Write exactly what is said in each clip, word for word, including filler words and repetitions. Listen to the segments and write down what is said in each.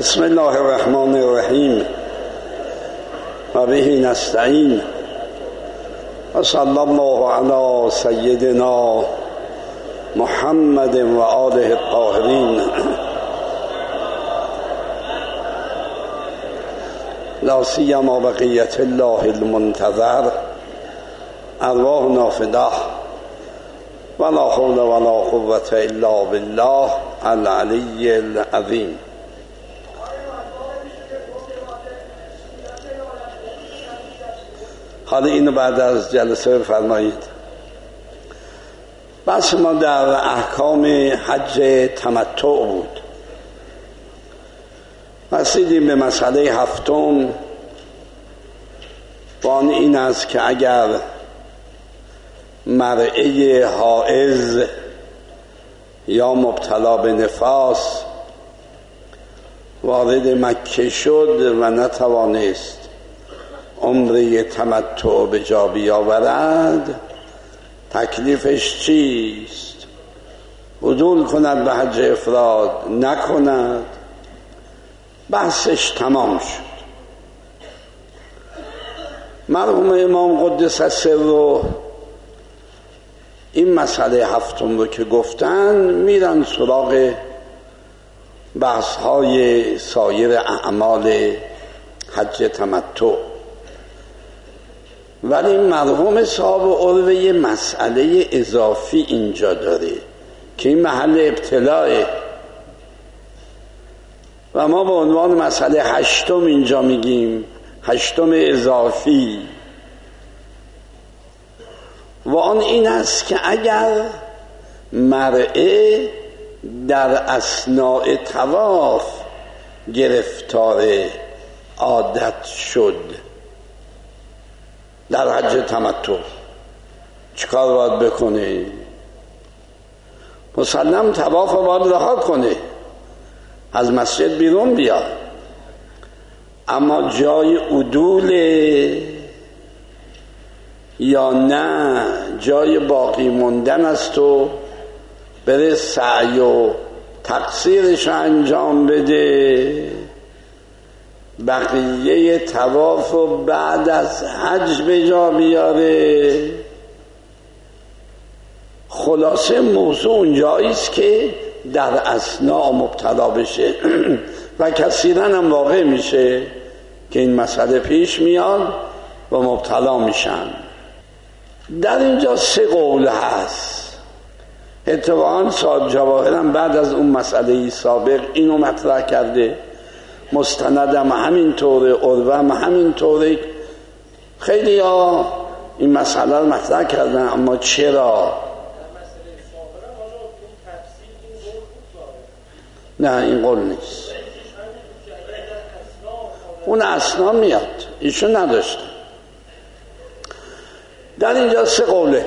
بسم الله الرحمن الرحیم و به نستعین و صلی الله علی سیدنا محمد و آله الطاهرین. لا سیما بقیت الله المنتظر ارواحنا فداه ولا حول ولا قوة الا بالله العلی العظیم. حالا اینو بعد از جلسه بفرمایید. بس ما در احکام حج تمتع بود، رسیدیم به مسئله هفتم و آن این است که اگر مرئه حائض یا مبتلا به نفاس وارد مکه شد و نتوانست عمره تمتع به جا بیاورد، تکلیفش چیست؟ عدول کند به حج افراد، نکند؟ بحثش تمام شد. مرحوم امام قدس سره این مسئله هفتم رو که گفتن میرن سراغ بحث های سایر اعمال حج تمتع، ولی مرحوم صاحب عروه یه مسئله اضافی اینجا داره که این محل ابتلاه و ما به عنوان مسئله هشتم اینجا میگیم، هشتم اضافی، و آن این است که اگر مرئه در اثناء طواف گرفتار عادت شد در حج تمتع چیکار باید بکنه؟ مسلم طواف باید رها کنه، از مسجد بیرون بیاد، اما جای عدول یا نه جای باقی موندن است و بره سعی و تقصیرش انجام بده، بقیه طواف و بعد از حج به جا بیاره. خلاصه موضوع اونجاییست که در اثناء مبتلا بشه و کثیراً هم واقع میشه که این مسئله پیش میاد و مبتلا میشن. در اینجا سه قول هست. اتفاقاً صاحب جواهر هم بعد از اون مسئله سابق اینو مطرح کرده، مستندم همین طوره، عروه هم همین طوره. خیلی ها این مسئله رو مطرح کردن، اما چرا؟ نه این قول نیست، اون اثنا میاد، ایشون نداشته. در اینجا سه قوله.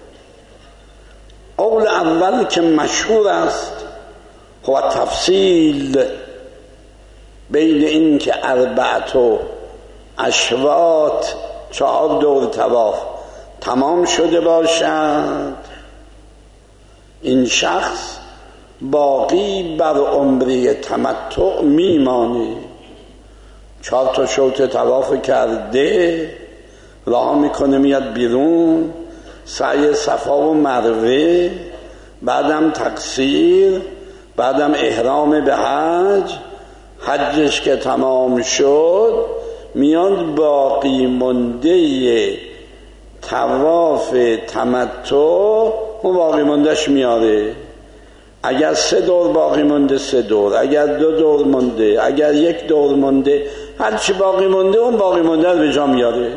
قول اول که مشهور است و تفصیل بین این که اربعت و اشواط چهار دور طواف تمام شده باشد، این شخص باقی بر عمره تمتع میمانه. چهار تا شوط طواف کرده، راه میکنه میاد بیرون، سعی صفا و مروه، بعدم تقصیر، بعدم احرام به حج. حجش که تمام شد میاد باقی مونده طواف تمتع و باقی موندهش میاره. اگر سه دور باقی مونده سه دور، اگر دو دور مونده، اگر یک دور مونده، هر چی باقی مونده اون باقی مونده رو به جا میاره.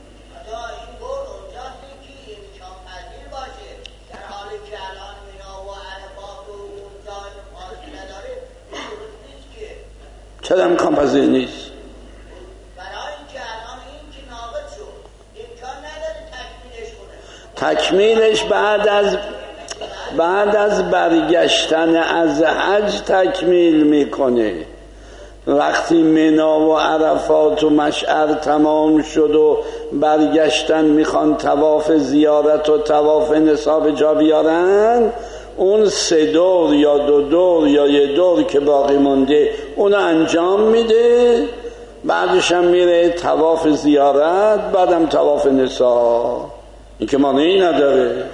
چرا امکان پذیر نیست؟ برای اینکه الان این که ناقض شد امکان نداره تکمیلش کنه. تکمیلش بعد از بعد از برگشتن از حج تکمیل میکنه. وقتی منا و عرفات و مشعر تمام شد و برگشتن میخوان طواف زیارت و طواف نصاب جا بیارن، اون سه دور یا دو دور یا یه دور که باقی مونده اونو انجام میده، بعدش هم میره طواف زیارت، بعدم طواف نساء. این که مانعی نداره.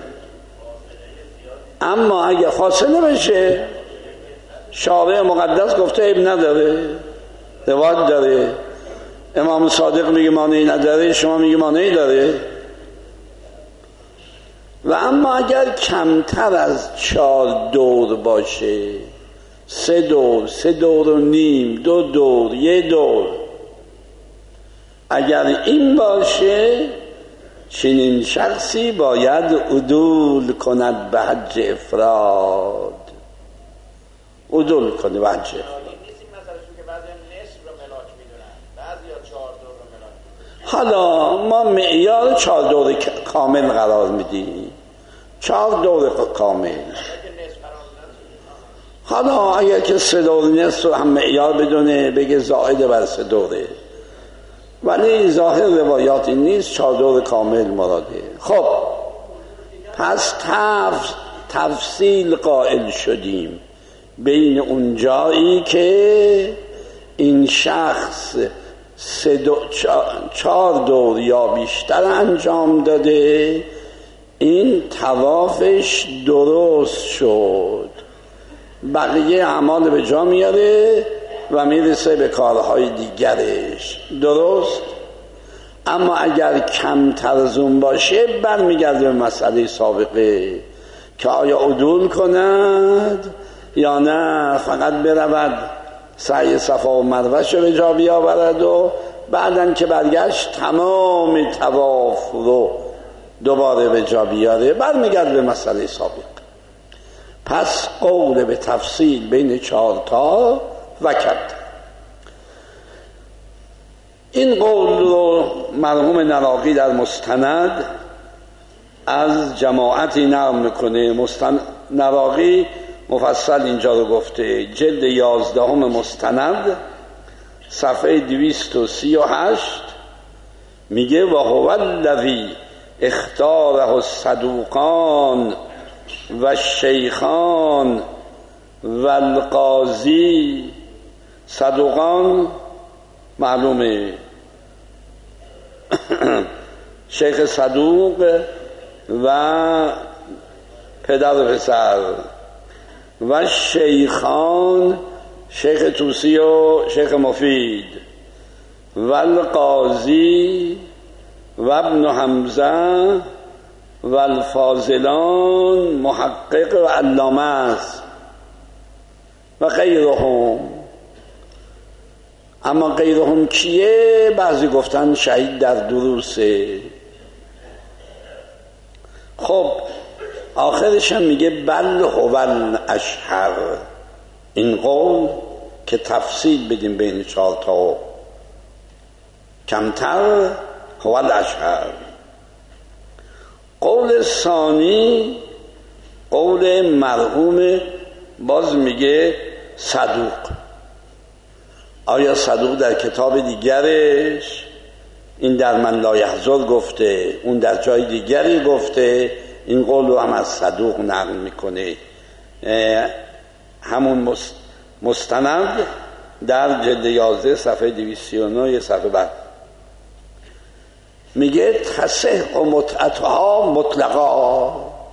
اما اگه فاصله بشه، شارع مقدس گفته عیب نداره، روایت داره. امام صادق میگه مانعی نداره، شما میگه مانعی داره. و اما اگر کمتر از چهار دور باشه، سه دور، سه دور و نیم، دو دور، یه دور، اگر این باشه چنین شخصی باید عدول کند به حج افراد، عدول کنه به حج افراد. حالا ما معیار چهار دور کامل قرار میدیم، چهار دور کامل. حالا اگر که سه دور نصف رو هم معیار بدونه بگه زائد بر سه دوره، ولی ظاهر روایاتی نیست، چهار دور کامل مراده. خب پس تف... تفصیل قائل شدیم بین اون جایی که این شخص سه دو چهار دور یا بیشتر انجام داده، این طوافش درست شد، بقیه اعمال به جا میاره و میرسه به کارهای دیگرش، درست. اما اگر کمتر از اون باشه برمیگرده به مسئله سابقه که آیا عدول کند یا نه فقط برود سعی صفا و مروه رو به جا بیاورد و بعدن که برگشت تمام طواف رو دوباره به جا بیاره، برمیگرده به مسئله سابق. پس قول به تفصیل بین چهار تا و کرد. این قول رو مرحوم نراقی در مستند از جماعتی نقل میکنه. مستند نراقی مفصل اینجا رو گفته، جلد یازدهم مستند صفحه دویست و سی و هشت میگه و هو الذی اختاره الصدوقان و الشیخان و القاضی. صدوقان معلومه شیخ صدوق و پدر و پسر، و شیخان شیخ توسی و شیخ مفید، و القاضی و ابن حمزه و الفاضلان محقق و علامه است و غیرهم. اما غیرهم کیه؟ بعضی گفتن شهید در دروسه. خب آخرش هم میگه بل هو الاشهر. این قول که تفصیل بدیم بین چهار تا کمتر، هو الاشهر. قول ثانی قول مرحوم باز میگه صدوق. آیا صدوق در کتاب دیگرش این در من لا یحضر گفته، اون در جای دیگری گفته، این قول رو هم از صدوق نقل میکنه. همون مستند در جلد یازده صفحه دویست و سی و نه صفحه بعد میگه تصح و متعتها مطلقا.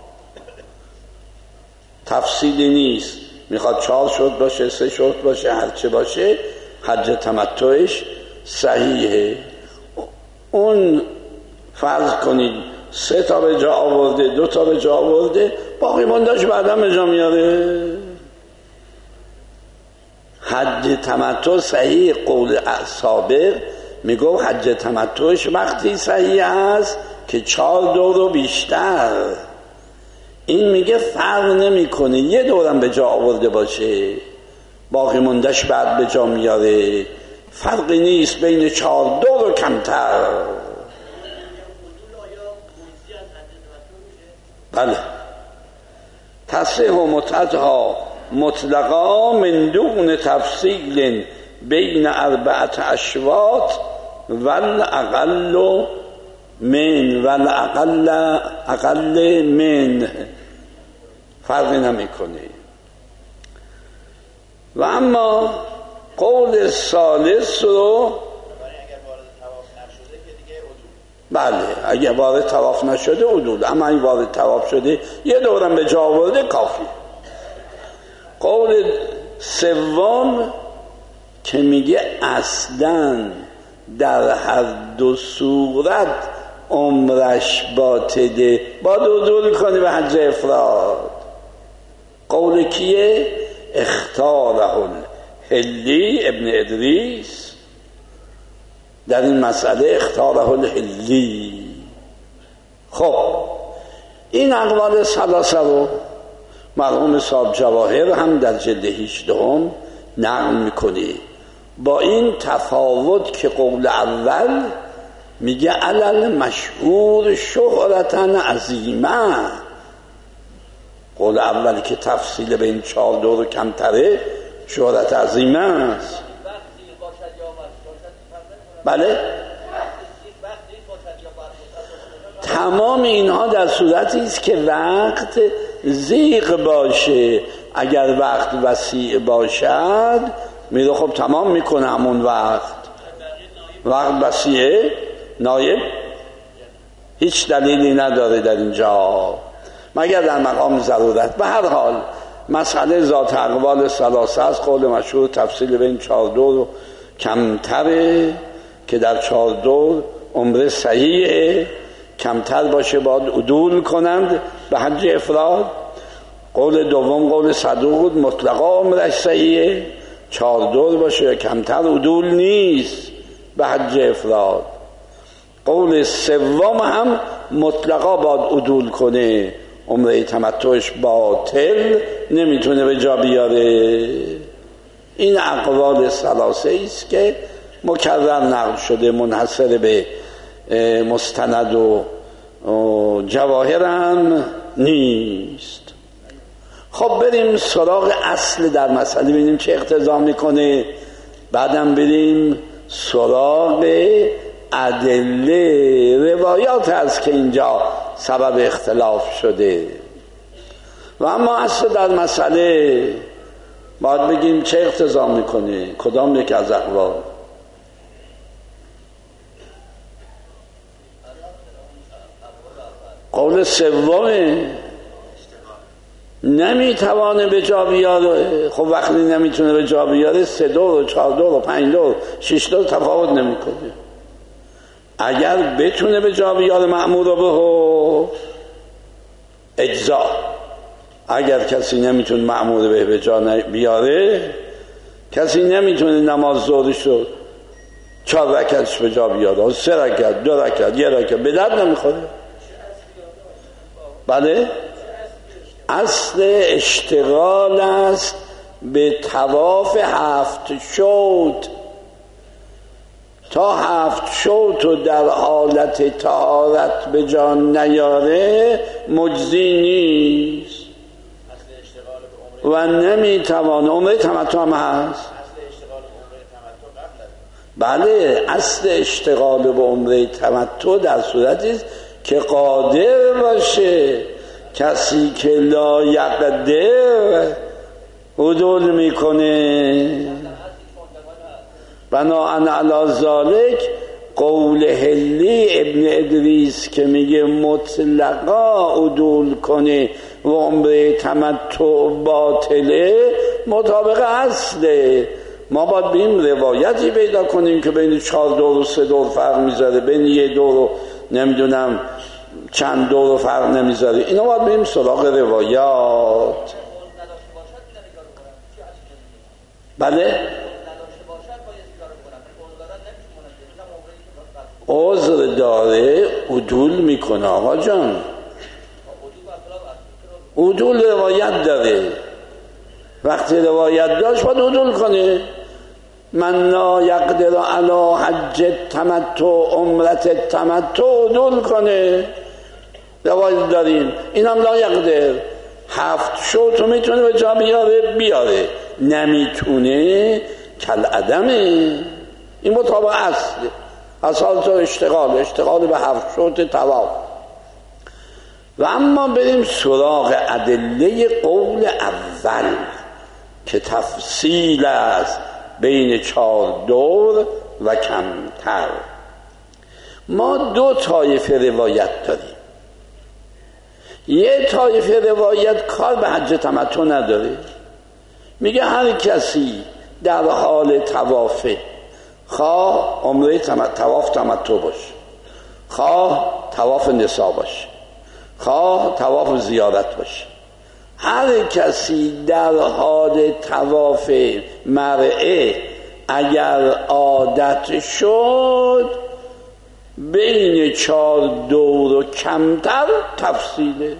تفصیلی نیست، میخواد چهار شد باشه، سه شد باشه، هرچه باشه، حج تمتعش صحیحه. اون فرض کنید سه تا به جا آورده، دو تا به جا آورده، باقی موندهش بعدا به جا میاره. حج تمتع صحیح. قول سابق میگو حج تمتعش وقتی صحیح است که چهار دور و بیشتر. این میگه فرق نمیکنه یه دورم به جا آورده باشه، باقی موندهش بعد به جا میاره، فرقی نیست بین چهار دور و کمتر. بله. تصحیح و متعتها مطلقا من دون تفصیل بین اربعت اشواط والاقل من والاقل اقل من. فرقی نمیکنه. و اما قول ثالث رو بله اگه وارد طواف نشده عدول، اما اگه وارد طواف شده یه دورم به جا آورده کافی. قول سوم که میگه اصلا در هر دو صورت عمرش باطله، باید عدول کنی به حج افراد. قول کیه؟ اختاره الحلی ابن ادریس در این مسئله، اختاره الحلی. خب این اقوال ثلاثه رو مرحوم صاحب جواهر هم در جلد هجدهم نقل میکنه، با این تفاوت که قول اول میگه علل مشهور شهرتن عظیمه. قول اولی که تفصیل به این چهار دور کمتره، شهرت عظیمه است. بله تمام اینها در صورتی است که وقت ضیق باشه. اگر وقت وسیع باشد میره خب تمام میکنه همون وقت. وقت وسیعه نایب هیچ دلیلی نداره در اینجا مگر در مقام ضرورت. به هر حال مسئله ذات اقوال ثلاثه است. قول مشهور تفصیل بین چهار دور کمتره که در چهار دور عمره صحیحه، کمتر باشه باید عدول کنند به حج افراد. قول دوم قول صدوق مطلقا عمرش صحیحه، چهار دور باشه یا کمتر عدول نیست به حج افراد. قول سوم هم مطلقا باید عدول کنه، عمره تمتعش باطل نمیتونه به جا بیاره. این اقوال ثلاثه است که مکرر نقل شده، منحصر به مستند و جواهر هم نیست. خب بریم سراغ اصل در مسئله، ببینیم چه اقتضا میکنه، بعدم بریم سراغ ادله روایات هست که اینجا سبب اختلاف شده. و اما اصل در مسئله باید بگیم چه اقتضا میکنه، کدام یک از اقوال. قول سومه نمیتوانه به جا بیاره. خب وقتی نمیتونه به جا بیاره سه دور و چهار دور و پنج دور شش دور تفاوت نمیکنه. اگر بتونه به جا بیاره مأمور به اجزا، اگر کسی نمیتونه مأمور به به جا بیاره، کسی نمیتونه نماز ظهرش رو چهار رکعتش به جا بیاره، سه رکعت، دو رکعت، یه رکعت، به درد نمیخوره. بله اصل اشتغال است به طواف هفت شوط. تا هفت شوط و در حالت طهارت به جا نیاره مجزی نیست و نمیتوانه. عمره تمتع هم هست. بله اصل اشتغال به عمره تمتع در صورتی است که قادر باشه. کسی که لا یقدر عدول میکنه. بناءً علی ذالک قول حلی ابن ادریس که میگه مطلقا عدول کنه و عمره تمتع باطله مطابق اصله. ما باید بیم روایتی پیدا کنیم که بین چهار دور و سه دور فرق میذاره، بین یه دور و نمیدونم چند دور و فرق نمیذاره. اینا باید بیم سراغ روایات. بله عذر داره عدول میکنه آقا جان. عدول روایت داره، وقتی روایت داشت باید عدول کنه. من لا یقدر علی حج تمتع عمرت تمتع عدول کنه. روایت داریم این هم لا یقدر هفت شو تو میتونه به جا بیاره بیاره، نمیتونه کل عدمه. این مطابق اصل اصال تو اشتغال اشتغال به هفت شوط طواف. و اما بریم سراغ ادله قول اول که تفصیل است بین چهار دور و کمتر. ما دو طایفه روایت داریم. یه طایفه روایت کار به حج تمتع نداره، میگه هر کسی در حال طوافه، خواه عمره طواف تمتع باشه، خواه طواف نسا باشه، خواه طواف زیارت باشه، هر کسی در حال طواف مرعه اگر عادت شد بین چهار دور و کمتر تفصیله.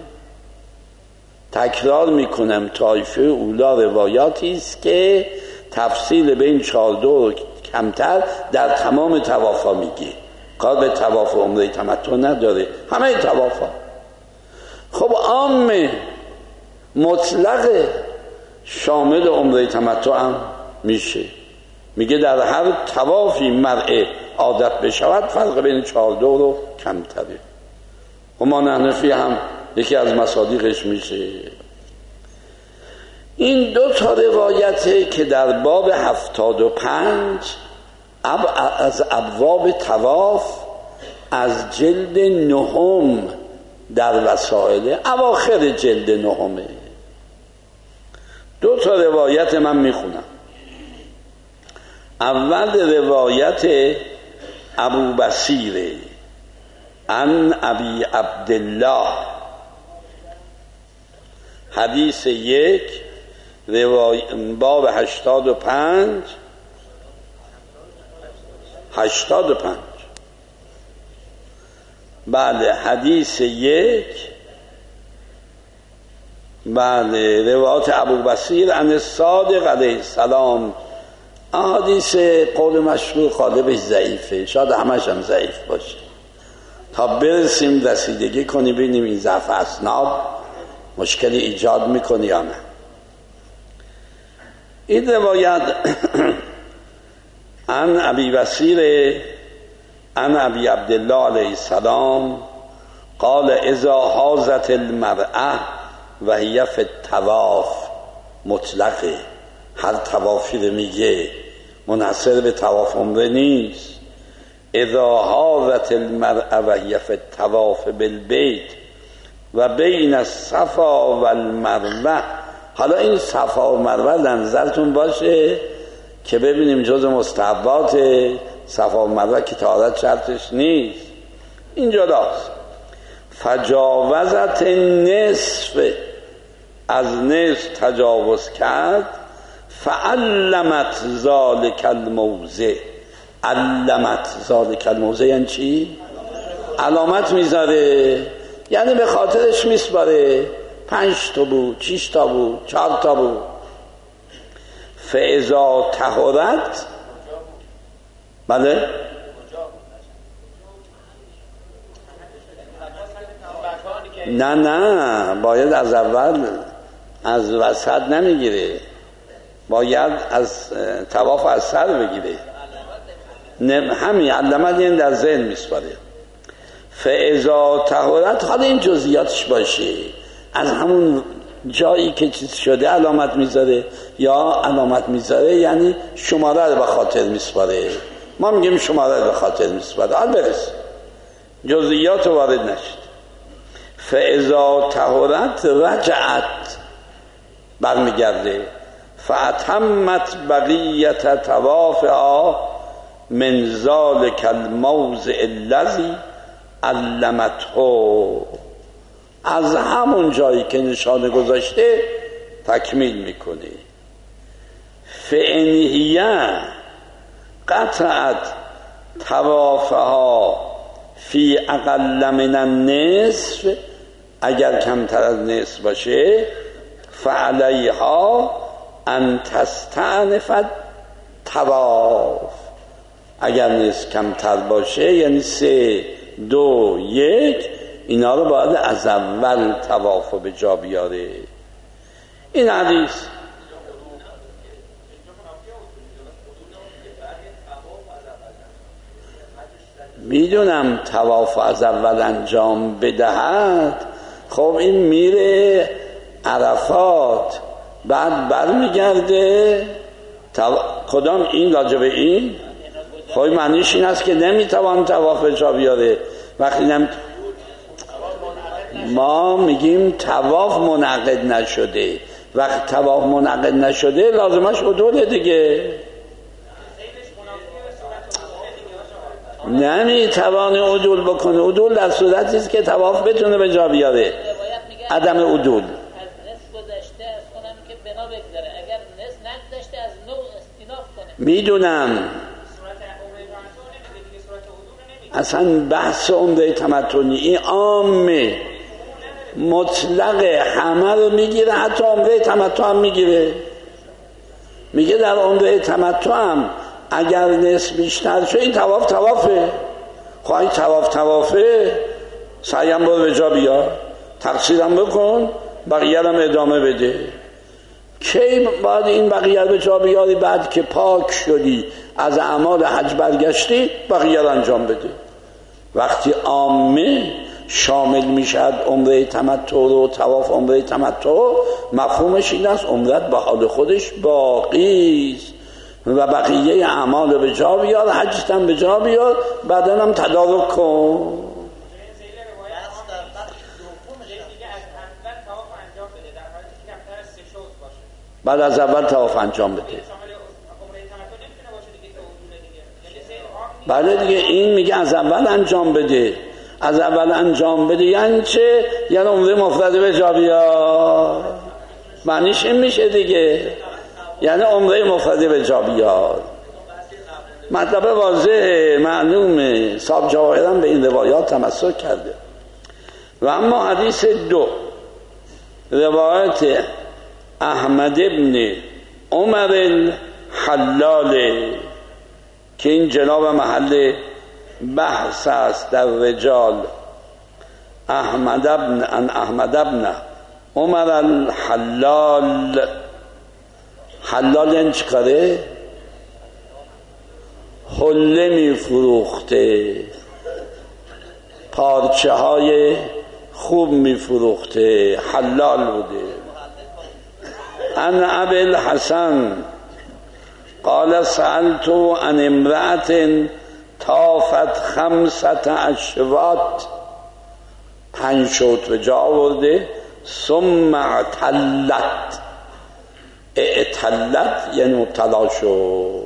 تکرار میکنم، طایفه اولا روایاتی است که تفصیل بین چهار دور و کمتر در تمام طوافا میگه، کار به طواف عمره تمتع نداره، همه طوافا. خب عام مطلق شامل عمره تمتع هم میشه، میگه در هر طوافی مرعه عادت بشود فرق بین چهار دور و کمتره. همان حنفی هم یکی از مصادیقش میشه. این دو تا روایته که در باب هفتاد و پنج از ابواب طواف از جلد نهم در وسائل اواخر جلد نهمه. دو تا روایت من میخونم. اول روایت ابو بصیره عن ابی عبدالله، حدیث یک، روای... باب هشتاد و پنج هشتاد و پنج بله، حدیث یک، بله، روایت ابو بصیر عن الصادق علیه السلام. حدیث قول مشهور غالبش ضعیفه، شاید همش هم ضعیف باشه، تا برسیم رسیدگی کنی ببینیم این ضعف اسناد مشکلی ایجاد میکنه یا نه. این روایت عن ابی بصیر عن ابی عبدالله علیه السلام قال اذا حاضت المرأة و هی فی الطواف، مطلقه، هر طوافی رو میگه، منحصر به طواف عمره نیست. اذا حاضت المرأة و هی فی الطواف بالبیت و بین الصفا و المروه. حالا این صفا و مروه در نظرتون باشه که ببینیم جز مستحبات صفا و مروه که طهارت شرطش نیست، اینجا داست. فجاوزت نصف، از نصف تجاوز کرد. فعلمت ذالک الموضع، علمت ذالک الموضع یعنی چی؟ علامت میذاره، یعنی به خاطرش میسپاره. پنج تا بود، شش تا بود، چهار تا بود. فاذا طهرت، بله، نه نه، باید از اول، از وسط نمیگیره، باید از طواف از سر بگیره. همین علامت یعنی در ذهن میسپاره. فاذا طهرت، حالا این جزئیاتش باشه، از همون جایی که چیز شده علامت میذاره یا علامت میذاره، یعنی شماره رو به خاطر میسپاره. ما میگیم شماره رو به خاطر میسپاره. حال برس جزئیات وارد نشد. فاذا طهرت رجعت، برمیگرده. فاتمت بقیت طوافها من ذلک الموضع الذی علمته، از همون جایی که نشانه گذاشته تکمیل میکنه. فانهیه قطعت طوافها فی اقل من النصف، اگر کمتر از نصف باشه، فعلیها ان تستأنف طواف، اگر نصف کمتر باشه یعنی سه دو یک، اینا رو باید از اول طواف رو به جا بیاره. این حدیث میدونم طواف از اول انجام بدهد، خب این میره عرفات بعد برمیگرده تو... کدام این راجب این؟ خب معنیش این است که نمیتوان طواف به جا بیاره. وقتی نمی... ما میگیم طواف منعقد نشده. وقتی طواف منعقد نشده لازمش عدوله دیگه. نمیتوان عدول بکنه. عدول در صورتی است که طواف بتونه به جا بیاره. عدم عدول میدونم. اصلا بحث عمره تمتعی این عامه مطلق همه رو میگیره، حتی عمره تمتع هم میگیره. میگه در عمره تمتع هم اگر نصف بیشتر شد این طواف طوافه. خواهی طواف طوافه سعیم برو به جا بیار، تقصیرم بکن، بقیه هم ادامه بده. کی باید این بقیه به جا بیاری؟ بعد که پاک شدی از اعمال حج برگشتی بقیه رو انجام بده. وقتی عامه شامل میشد عمره تمتع و طواف عمره تمتع، مفهومش این است عمرت به حال خودش باقی است و بقیه اعمال رو به جا بیار، حجت هم به جا بیار، بعدن هم تدارک کن. بعد از اول طواف انجام بده. بله دیگه این میگه از اول انجام بده. از اول انجام بده یعنی چه؟ یعنی عمره مفرده به جا بیار. معنیش این میشه دیگه، یعنی عمره مفرده به جا بیار. مطلب واضحه معلومه. صاحب جواهرم به این روایات تمسک کرده. و اما حدیث دو، روایت احمد ابن عمر الحلال که این جناب محل بحث است در رجال. احمد ابن ان احمد ابن عمر الحلال. حلال این چی کاره؟ حله می فروخته، پارچه های خوب می فروخته، حلال بوده. ان ابی الحسن قال سألت عن امرأة طافت خمسة اشواط، پنج شوط به جا آورده. ثم اعتلت، اعتلت یعنی مبتلا شد.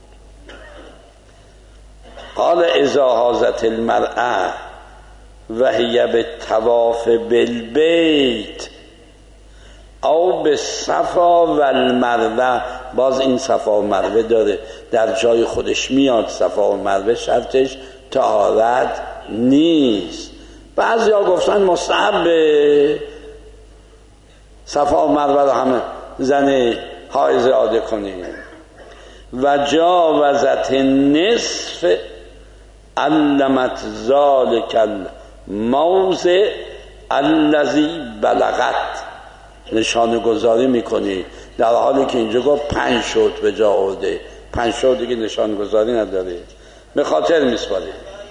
قال اذا حاضت المرأة وهي بالطواف بالبيت او به صفا و المروه. باز این صفا و مروه داره، در جای خودش میاد. صفا و مروه شرطش طهارت نیست. بعضی ها گفتن مستحب صفا و مروه رو همه زن حائض عاده کنه. و جاوزت نصف علمت ذالک الموضع الذی بلغت، نشانه گذاری میکنی در حالی که اینجا گفت پنج شوط به جا آورده. پنج شوط دیگه نشانه گذاری نداره، به خاطر میسپاره.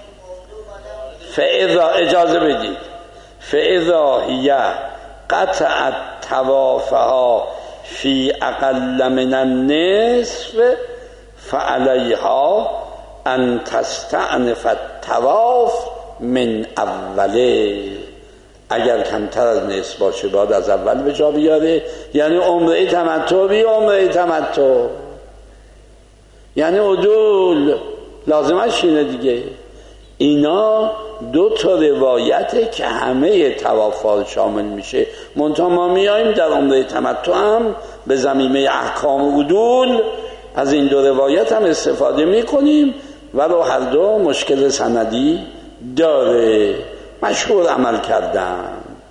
فاذا اجازه بدید فاذا هی قطعت طوافها فی اقل من النصف فعلیها ان تستأنف الطواف من اوله. اگر کمتر از نصف باشه باید از اول به جا بیاره. یعنی عمره تمتع بی عمره تمتع، یعنی عدول لازمش اینه دیگه. اینا دو تا روایته که همه طوافات شامل میشه. منتها ما میاییم در عمره تمتع هم به ضمیمه احکام عدول از این دو روایت هم استفاده میکنیم، ولو هر دو مشکل سندی داره، مشهور عمل کردن.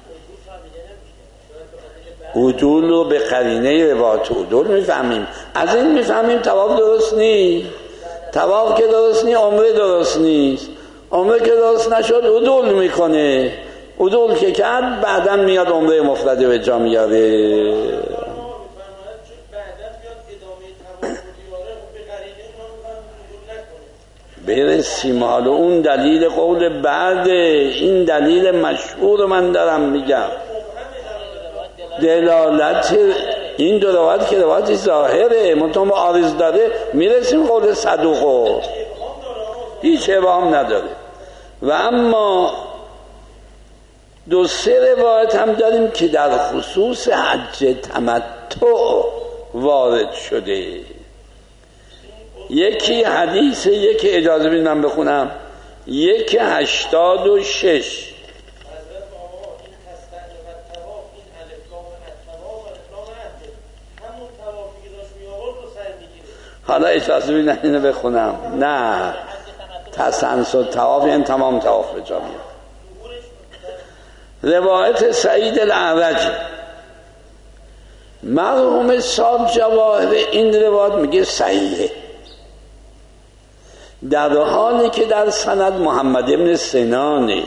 عدول رو به قرینه روایت عدول میفهمیم. از این میفهمیم طواف درست نیست. طواف که درست نیست عمره درست نیست. عمره که درست نشد عدول میکنه. عدول که کرد بعداً میاد عمره مفرده به جا میاره. برسیم حالا اون دلیل قول بعد. این دلیل مشهور من دارم میگم. دلالت این دو روایت که روایت ظاهره منتها عارض داره، میرسیم قول صدوقو، هیچ ابهام نداره. و اما دو سه روایت هم داریم که در خصوص حج تمتع وارد شده. یکی حدیث، یکی اجازه بدید من بخونم، یکی هشتاد و شش. حالا اجازه بدید اینو بخونم. نه تسنسل طواف یعنی تمام طواف به جا میاد. روایت سعید الاعرج مرحوم صاحب جواهر این روایت میگه صحیحه، در حالی که در سند محمد ابن سنانه.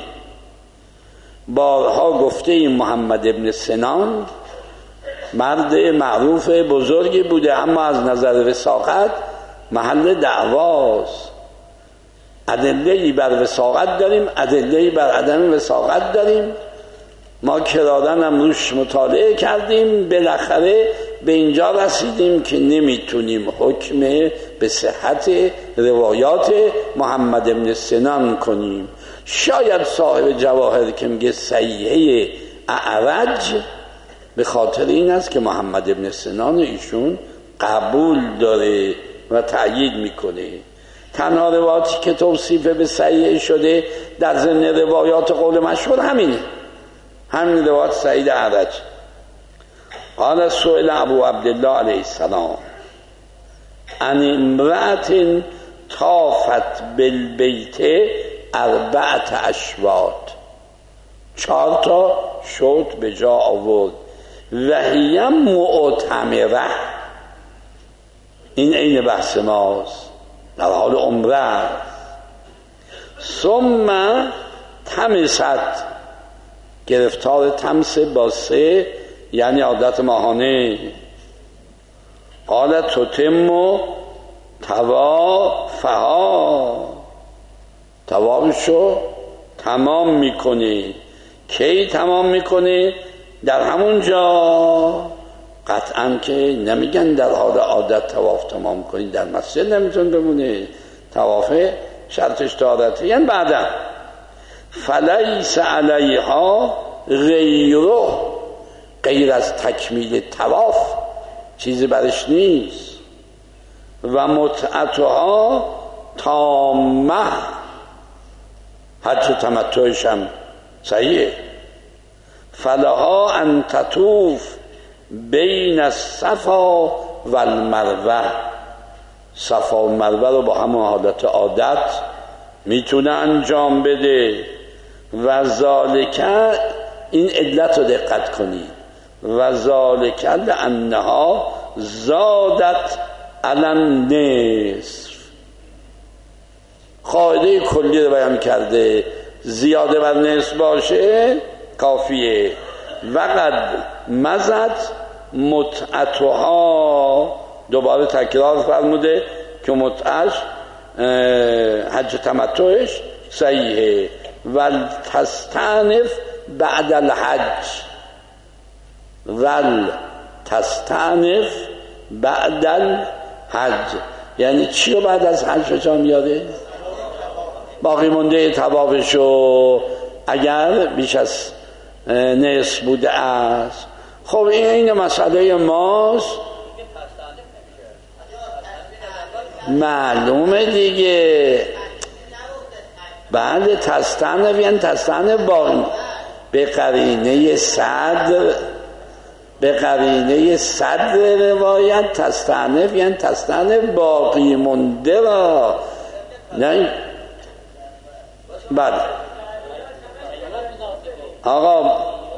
بارها گفته این محمد ابن سنان مرد معروف بزرگی بوده، اما از نظر وثاقت محل دعواست. ادله‌ای بر وثاقت داریم، ادله‌ای بر عدم وثاقت داریم. ما کرادن هم روش مطالعه کردیم، بالاخره به اینجا رسیدیم که نمیتونیم حکم به صحت روایات محمد ابن سنان کنیم. شاید صاحب جواهر که میگه صحیحه اعرج به خاطر این است که محمد ابن سنان ایشون قبول داره و تأیید میکنه. تنها روایاتی که توصیف به صحیح شده در ضمن روایات قول مشهور همینه، همین روایت سعید اعرج. قال سئل ابو عبدالله علیه السلام عن امرأة طافت بالبیت اربعت اشواط، چهار تا شوط به جا آورد، و هی معتمره، این عین بحث ماست، در حال عمره. ثم تمست، گرفتار تمس با سه یعنی عادت ماهانه. قالت تتم توافها، توافشو تمام میکنه. کی تمام میکنه؟ در همون جا. قطعا که نمیگن در حال عادت تواف تمام کنی، در مسجد نمیتون بمونه، تواف شرطش طهارته، یعنی بعدا. فلیس علیها غیره، غیر از تکمیل تواف چیزی برش نیست. و متعتها تامه، حج تمتعش هم صحیحه. فلها ان تطوف بین الصفا و المروه، صفا و مروه رو با همون حالت عادت میتونه انجام بده. و ذالک، این علت رو دقت کنید، و ذالک لانها زادت علی النصف، قاعده کلی رو بیان کرده، زیاده بر نصف باشه کافیه. وقد مزد متعتها، دوباره تکرار فرموده که متعش حج تمتعش صحیحه. ول تستانف بعد الحج، ول تستانف بعد الحج یعنی چی رو بعد از حج جا میاره؟ باقی مونده طوافشو اگر بیش از نصف بوده است. خب این مسئله ماست، معلومه دیگه. بعد تستانف یعنی تستانف باقی، به قرینه صدر، به قرینه صدر روایت تستانف یعنی تستانف باقی مونده را. نه بله آقا،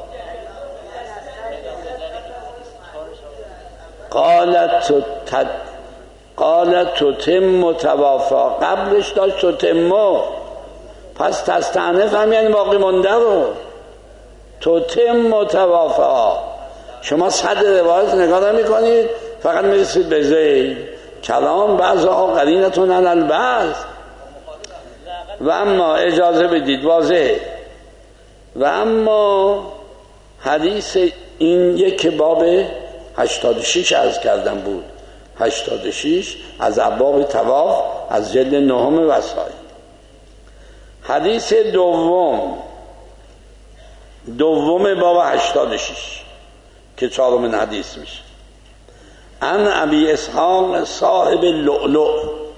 قالت تت قالت تتم توافا، قبلش داشت تتم، پس تستانف هم یعنی باقی مونده رو. تتم توافا، شما صد روایت نگاه نمی کنید، فقط میرسید به زید کلام بعضها قرینتون علی البعض. و اما اجازه بدید واضحه، و اما حدیث این یک باب هشتاد و شش عرض کردم بود، هشتاد و شش از ابواب طواف از جلد نهم وسائل. حدیث دوم دوم باب هشتاد و شش که چهارمین حدیث میشه. عن ابی اسحاق صاحب اللؤلؤ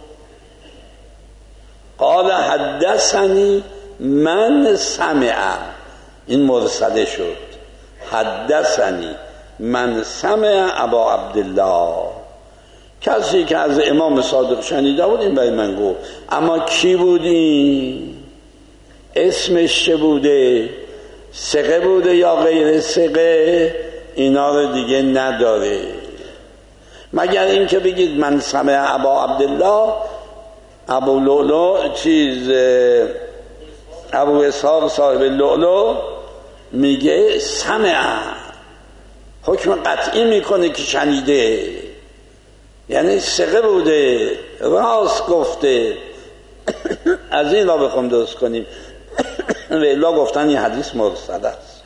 قال حدثنی من سمع، این مرسله شد، حدثنی من سمع ابا عبدالله، کسی که از امام صادق شنیده بود این برای من گفت. اما کی بودی؟ اسمش چه بوده؟ ثقه بوده یا غیر ثقه؟ اینا رو دیگه نداره، مگر این که بگید من سمع ابا عبدالله، ابو لؤلؤ چیز ابو اسحاق صاحب اللؤلؤ میگه سمع، حکم قطعی میکنه که شنیده، یعنی ثقه بوده، راست گفته. از این را بخوام درست کنیم و الا گفتن این حدیث مرسل است.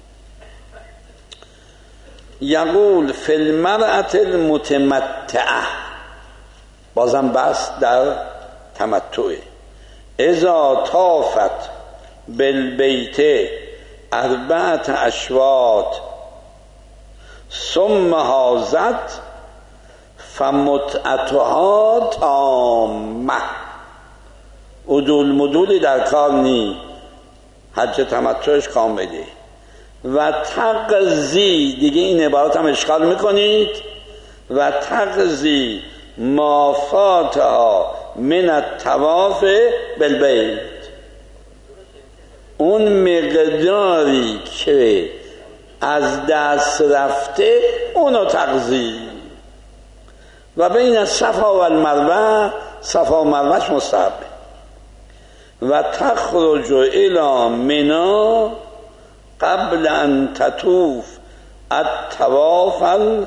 یقول فی المرأة المتمتعه، بازم بس در تمتعه، اذا طافت بالبیت اربعت اشواط ثم حاضت فمتعتها تامه. عدول مدولی در کار نی، حج تمتعش کامله. و تقضی، دیگه این عبارت هم اشغال میکنید، و تقضی ما فاتها من الطواف بالبیت، اون مقداری که از دست رفته اونو تقضی. و بین صفا و المروه، صفا و مروهش مستحبه. و تخرج الی منی قبل ان تطوف الطواف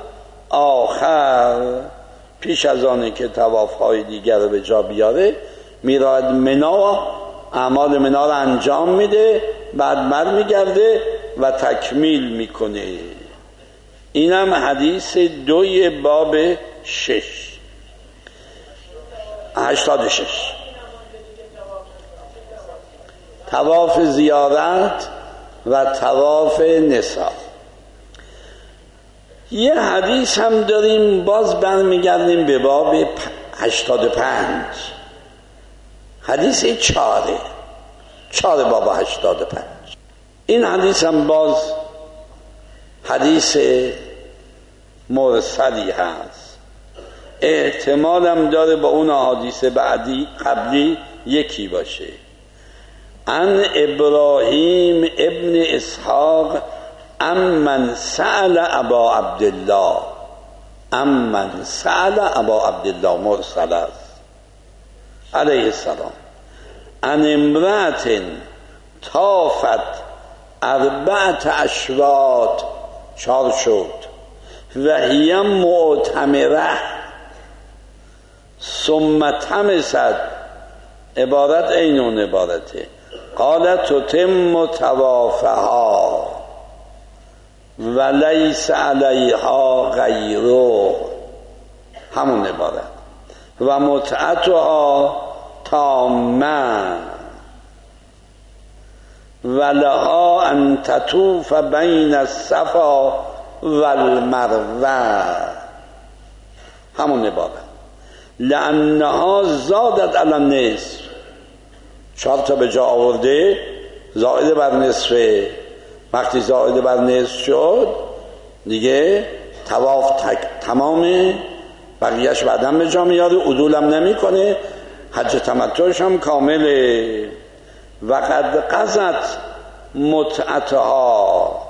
الاخر، پیش از آنه که طواف های دیگر رو به جا بیاره میراد منا، اعمال منا رو انجام میده، بعد برمیگرده و تکمیل میکنه. اینم حدیث دوی باب شش هشتاد و شش. طواف زیارت و طواف نساء. یه حدیث هم داریم، باز برمیگردیم به باب هشتاد و پنج، حدیث چاره چاره باب هشتاد و پنج. این حدیث هم باز حدیث مرسلی هست، احتمالم داره با اون حدیث بعدی قبلی یکی باشه. عن ابراهیم ابن اسحاق امن سأل ابا عبدالله، امن سأل ابا عبدالله مرسل است علیه السلام، عن امرأت طافت اربعت اشواط، چار شد، و هی معتمره ثم تمست، عبارت اینون عبارته، قالت تتم طوافها و لیس علیها غیره، همون عبارت. و متعتها تامه و لها ان تطوف بین الصفا و المروه، همون عبارت. لانها زادت علی النصف، چهار تا به جا آورده، زائد بر نصفه. وقتی زائد بر نصف شد دیگه طواف تمامه، بقیهش بعدم به جا میاره، عدولم نمی کنه، حج تمتعش هم کامله. و قد قضت متعتها،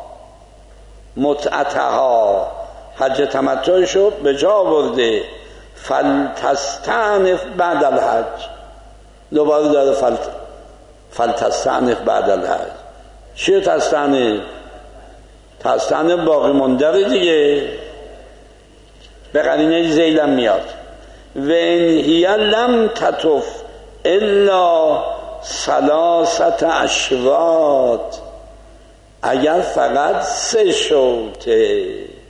متعتها حج تمتعش رو به جا آورده، فلتستعنف بعد الحج، دوباره داره فلت فلتستعنف بعد الحج. چیه تستعنف؟ تستعنف باقی مونده دیگه، به قرینه زیلم میاد. و ان هی لم تطف الا ثلاثه اشواط، اگر فقط سه شوطه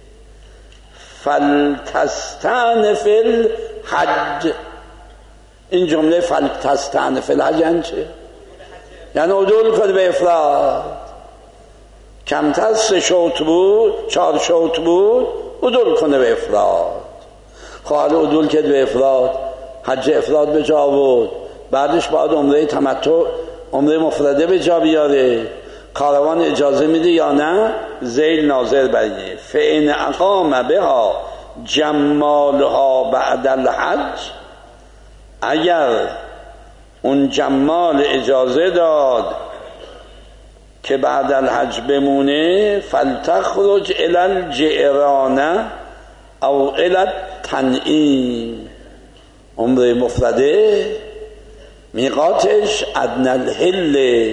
فلتستن فی الحج، این جمله فلتستن فی الحج یعنی چه؟ یعنی عدول کنه به افراد. کمتر سه شوط بود، چهار شوط بود، عدول کنه به افراد. خب حالا عدول کرد به افراد، حج افراد به جا بود، بعدش باید عمره تمتع، عمره مفرده به جا بیاره. کاروان اجازه میده یا نه؟ ذیل ناظر بریه. فإن اقام بها جمالها بعد الحج، اگر اون جمال اجازه داد که بعد الحج بمونه، فلتخرج الی الجعرانه او الی التنعیم. عمره مفرده میقاتش ادنی الحل.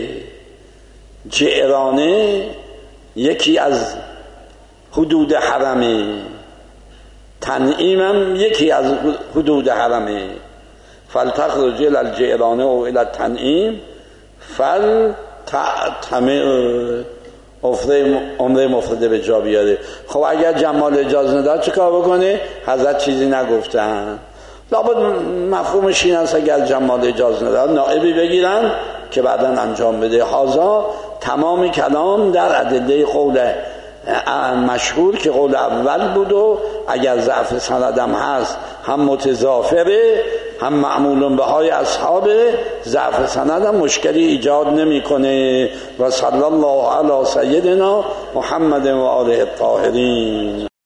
جعرانه یکی از حدود حرمه، تنعیم هم یکی از حدود حرمه. فلتخرج الی الجعرانه و الی التنعیم فلتعتمر، عمره مفرده به جا بیاره. خب اگر جمال اجازه نداد چه کار بکنه؟ حضرت چیزی نگفتن. لابد مفهومش این است اگر جمال اجازه نداد نائبی بگیرن که بعداً انجام بده. هذا تمام کلام در ادله قول مشهور که قول اول بود و اگر ضعف سندم هست هم متضافره هم معمول به های اصحابه، ضعف سندم مشکلی ایجاد نمیکنه. و صلی الله علی سیدنا محمد و آله الطاهرین.